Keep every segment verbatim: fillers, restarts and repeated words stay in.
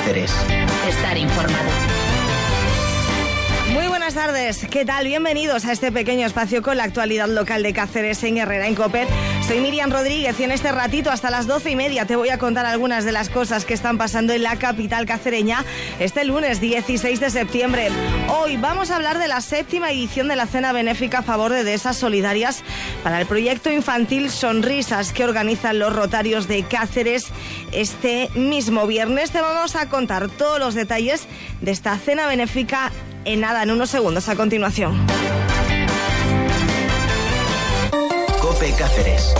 Cáceres. Estar informado. Muy buenas tardes, ¿qué tal? Bienvenidos a este pequeño espacio con la actualidad local de Cáceres en Herrera en COPE. Soy Miriam Rodríguez y en este ratito hasta las doce y media te voy a contar algunas de las cosas que están pasando en la capital cacereña este lunes dieciséis de septiembre. Hoy vamos a hablar de la séptima edición de la cena benéfica a favor de Dehesas Solidarias para el proyecto infantil Sonrisas que organizan los Rotarios de Cáceres este mismo viernes. Te vamos a contar todos los detalles de esta cena benéfica en nada, en unos segundos a continuación. COPE Cáceres.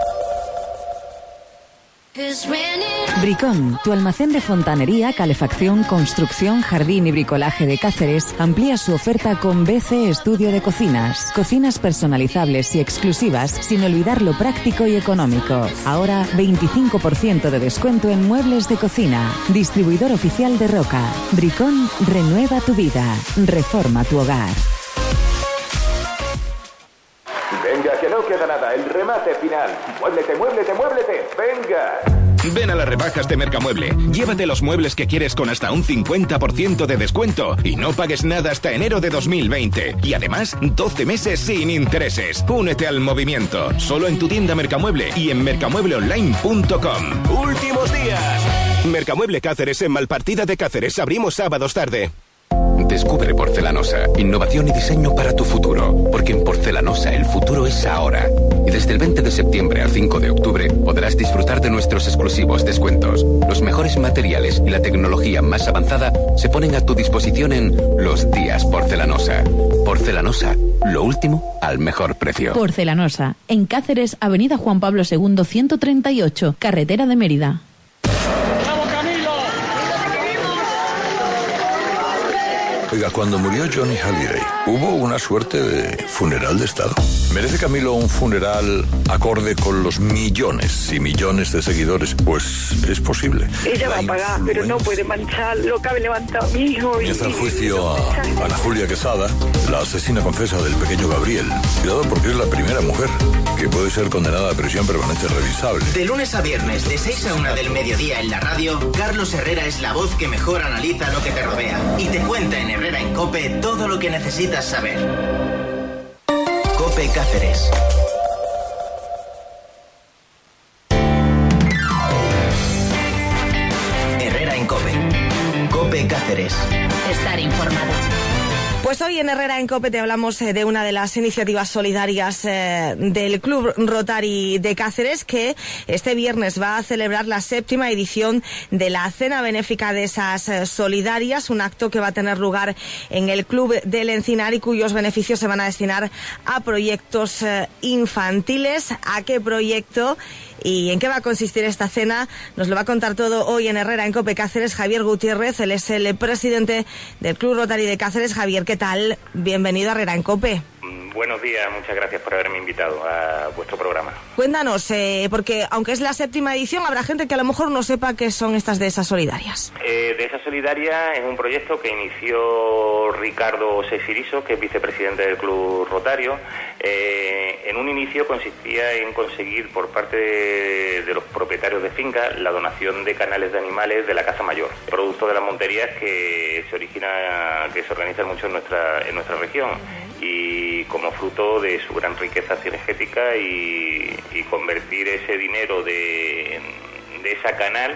Bricón, tu almacén de fontanería, calefacción, construcción, jardín y bricolaje de Cáceres, amplía su oferta con B C Estudio de Cocinas. Cocinas personalizables y exclusivas, sin olvidar lo práctico y económico. Ahora, veinticinco por ciento de descuento en muebles de cocina. Distribuidor oficial de Roca. Bricón, renueva tu vida. Reforma tu hogar. Venga, que no queda nada, el remate final. Muéblete, muéblete, muéblete, venga. Ven a las rebajas de Mercamueble. Llévate los muebles que quieres con hasta un cincuenta por ciento de descuento y no pagues nada hasta enero de dos mil veinte. Y además, doce meses sin intereses. Únete al movimiento. Solo en tu tienda Mercamueble y en mercamueble online punto com. ¡Últimos días! Mercamueble Cáceres en Malpartida de Cáceres. Abrimos sábados tarde. Descubre Porcelanosa, innovación y diseño para tu futuro, porque en Porcelanosa el futuro es ahora. Y desde el veinte de septiembre al cinco de octubre podrás disfrutar de nuestros exclusivos descuentos. Los mejores materiales y la tecnología más avanzada se ponen a tu disposición en Los Días Porcelanosa. Porcelanosa, lo último al mejor precio. Porcelanosa, en Cáceres, Avenida Juan Pablo segundo ciento treinta y ocho, carretera de Mérida. Oiga, cuando murió Johnny Hallyday, hubo una suerte de funeral de Estado. ¿Merece Camilo un funeral acorde con los millones y millones de seguidores? Pues es posible. Ella va a pagar, pero no puede manchar lo que ha levantado mi hijo. Comienza el juicio a Ana Julia Quesada, la asesina confesa del pequeño Gabriel. Cuidado porque es la primera mujer que puede ser condenada a prisión permanente revisable. De lunes a viernes, de seis a una del mediodía en la radio, Carlos Herrera es la voz que mejor analiza lo que te rodea y te cuenta en Herrera en COPE todo lo que necesitas saber. COPE Cáceres. Herrera en COPE. COPE Cáceres. Estar informado. Pues hoy en Herrera en COPE te hablamos eh, de una de las iniciativas solidarias eh, del Club Rotary de Cáceres, que este viernes va a celebrar la séptima edición de la cena benéfica de esas eh, solidarias, un acto que va a tener lugar en el Club del Encinar y cuyos beneficios se van a destinar a proyectos eh, infantiles. ¿A qué proyecto y en qué va a consistir esta cena? Nos lo va a contar todo hoy en Herrera en COPE Cáceres Javier Gutiérrez. Él es el presidente del Club Rotary de Cáceres. Javier, ¿qué tal? Bienvenido a Herrera en COPE. Buenos días, muchas gracias por haberme invitado a vuestro programa. Cuéntanos, eh, porque aunque es la séptima edición, habrá gente que a lo mejor no sepa qué son estas Dehesas Solidarias. Eh, Dehesas Solidarias es un proyecto que inició Ricardo Seixiriso, que es vicepresidente del Club Rotario. Eh, en un inicio consistía en conseguir por parte de, de los propietarios de fincas la donación de canales de animales de la Casa Mayor, producto de las monterías que se origina, que se organizan mucho en nuestra, en nuestra región. Y como fruto de su gran riqueza cinegética y, y convertir ese dinero de, de esa canal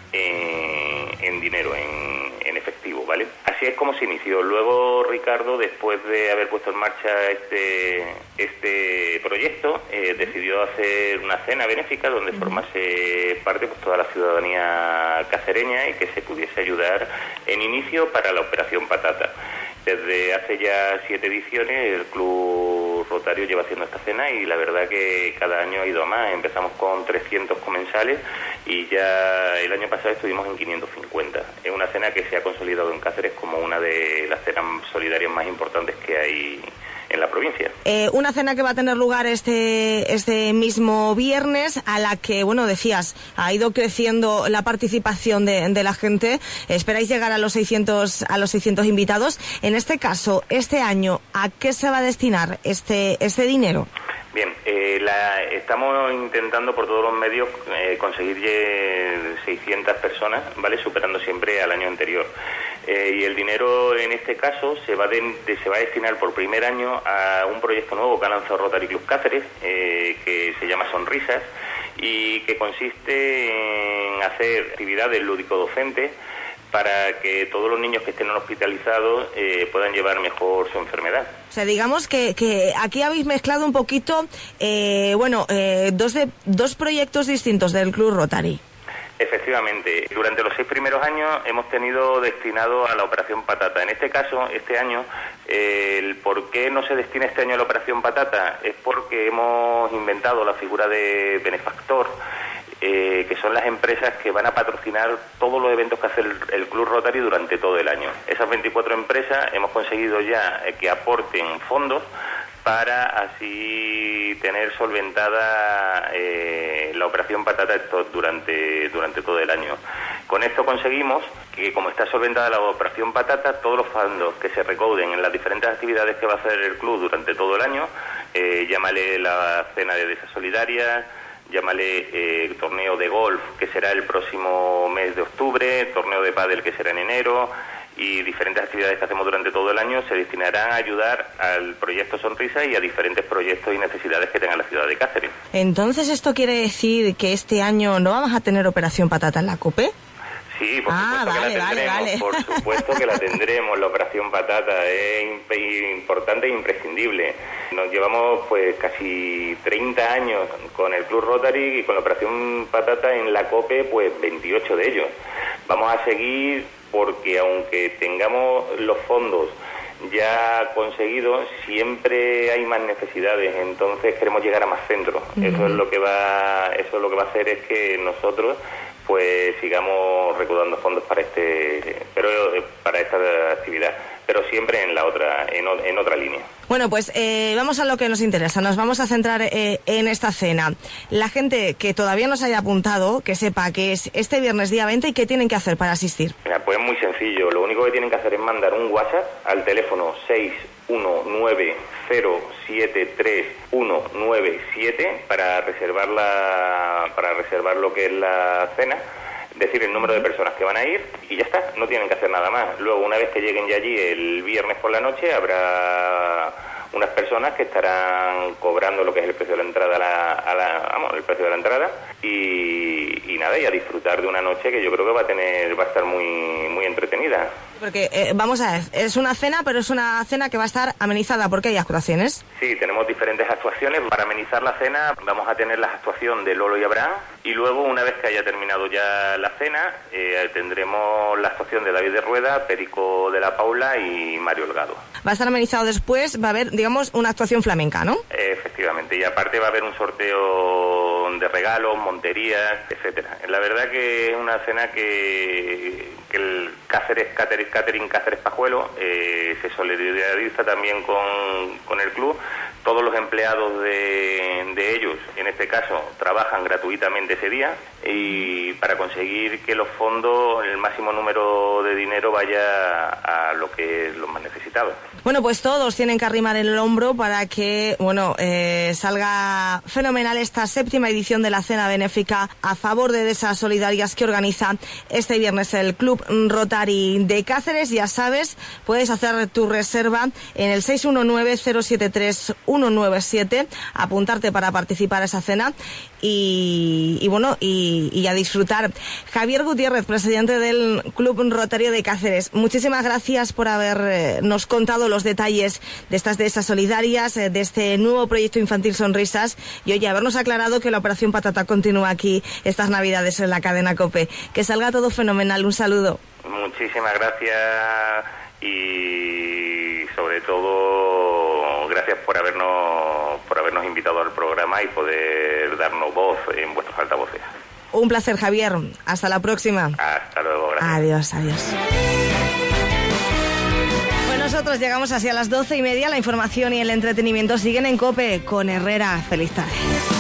en, en dinero, en, en efectivo, ¿vale? Así es como se inició. Luego Ricardo, después de haber puesto en marcha este este proyecto, eh, decidió hacer una cena benéfica donde formase parte pues toda la ciudadanía cacereña y que se pudiese ayudar en inicio para la Operación Patata. Desde hace ya siete ediciones el Club Rotario lleva haciendo esta cena y la verdad que cada año ha ido a más. Empezamos con trescientos comensales y ya el año pasado estuvimos en quinientos cincuenta. Es una cena que se ha consolidado en Cáceres como una de las cenas solidarias más importantes que hay en la provincia. Eh, una cena que va a tener lugar este este mismo viernes, a la que, bueno, decías, ha ido creciendo la participación de, de la gente. Esperáis llegar a los seiscientos a los seiscientos invitados. En este caso, este año, ¿a qué se va a destinar este este dinero? Bien, eh, la, estamos intentando por todos los medios eh, conseguir seiscientas personas, ¿vale? Superando siempre al año anterior. Eh, y el dinero en este caso se va, de, de, se va a destinar por primer año a un proyecto nuevo que ha lanzado Rotary Club Cáceres, eh, que se llama Sonrisas, y que consiste en hacer actividades lúdico-docentes para que todos los niños que estén hospitalizados eh, puedan llevar mejor su enfermedad. O sea, digamos que, que aquí habéis mezclado un poquito, eh, bueno, eh, dos, de, dos proyectos distintos del Club Rotary. Efectivamente, durante los seis primeros años hemos tenido destinado a la Operación Patata. En este caso, este año, eh, el por qué no se destina este año a la Operación Patata es porque hemos inventado la figura de benefactor, eh, que son las empresas que van a patrocinar todos los eventos que hace el, el Club Rotary durante todo el año. Esas veinticuatro empresas hemos conseguido ya eh, que aporten fondos para así tener solventada eh, la Operación Patata durante, durante todo el año. Con esto conseguimos que, como está solventada la Operación Patata, todos los fondos que se recauden en las diferentes actividades que va a hacer el club durante todo el año, eh, llámale la cena de Dehesa Solidaria, llámale eh, torneo de golf, que será el próximo mes de octubre, torneo de pádel, que será en enero, y diferentes actividades que hacemos durante todo el año se destinarán a ayudar al proyecto Sonrisa y a diferentes proyectos y necesidades que tenga la ciudad de Cáceres. Entonces, ¿esto quiere decir que este año no vamos a tener Operación Patata en la COPE? Sí, por ah, supuesto vale, que la tendremos, vale, vale. por supuesto que la tendremos, la Operación Patata es importante e imprescindible. Nos llevamos pues casi treinta años con el Club Rotary y con la Operación Patata en la COPE, pues veintiocho de ellos. Vamos a seguir porque aunque tengamos los fondos ya conseguidos, siempre hay más necesidades, entonces queremos llegar a más centros. Uh-huh. Eso es lo que va, eso es lo que va a hacer es que nosotros pues sigamos recaudando fondos para este, pero para esta actividad, pero siempre en la otra, en, en otra línea. Bueno, pues eh, vamos a lo que nos interesa. Nos vamos a centrar eh, en esta cena. La gente que todavía no se haya apuntado, que sepa que es este viernes día veinte y qué tienen que hacer para asistir. Mira, pues es muy sencillo. Lo único que tienen que hacer es mandar un WhatsApp al teléfono seis uno nueve cero siete tres uno nueve siete para reservar la, para reservar lo que es la cena, decir el número de personas que van a ir y ya está, no tienen que hacer nada más. Luego, una vez que lleguen ya allí el viernes por la noche, habrá unas personas que estarán cobrando lo que es el precio de la entrada a la, a la, vamos, el precio de la entrada y, y nada, y a disfrutar de una noche que yo creo que va a tener, va a estar muy, muy entretenida. Porque, eh, vamos a ver, es una cena, pero es una cena que va a estar amenizada porque hay actuaciones. Sí, tenemos diferentes actuaciones. Para amenizar la cena vamos a tener la actuación de Lolo y Abraham y luego, una vez que haya terminado ya la cena, eh, tendremos la actuación de David de Rueda, Perico de la Paula y Mario Holgado. Va a estar amenizado después, va a haber, digamos, una actuación flamenca, ¿no? Eh, efectivamente, y aparte va a haber un sorteo de regalos, monterías, etcétera. La verdad que es una cena que, que el Cáceres, Cáceres Catering Cáceres Pajuelo eh, se solidariza también con, con el club. Todos los empleados de, de ellos, en este caso, trabajan gratuitamente ese día y para conseguir que los fondos, el máximo número de dinero vaya a lo que es los más necesitados. Bueno, pues todos tienen que arrimar el hombro para que, bueno, eh, salga fenomenal esta séptima edición de la cena benéfica a favor de Dehesas Solidarias que organiza este viernes el Club Rotary de Cáceres. Ya sabes, puedes hacer tu reserva en el seis uno nueve cero siete tres uno nueve siete, apuntarte para participar a esa cena y, y bueno, y, y a disfrutar. Javier Gutiérrez, presidente del Club Rotario de Cáceres, muchísimas gracias por habernos contado los detalles de estas Dehesas Solidarias, de este nuevo proyecto infantil Sonrisas y oye, habernos aclarado que la Operación Patata continúa aquí estas Navidades en la cadena COPE. Que salga todo fenomenal, un saludo. Muchísimas gracias y sobre todo gracias por habernos por habernos invitado al programa y poder darnos voz en vuestros altavoces. Un placer, Javier. Hasta la próxima. Hasta luego. Gracias. Adiós, adiós. Pues nosotros llegamos así a las doce y media. La información y el entretenimiento siguen en COPE con Herrera. Feliz tarde.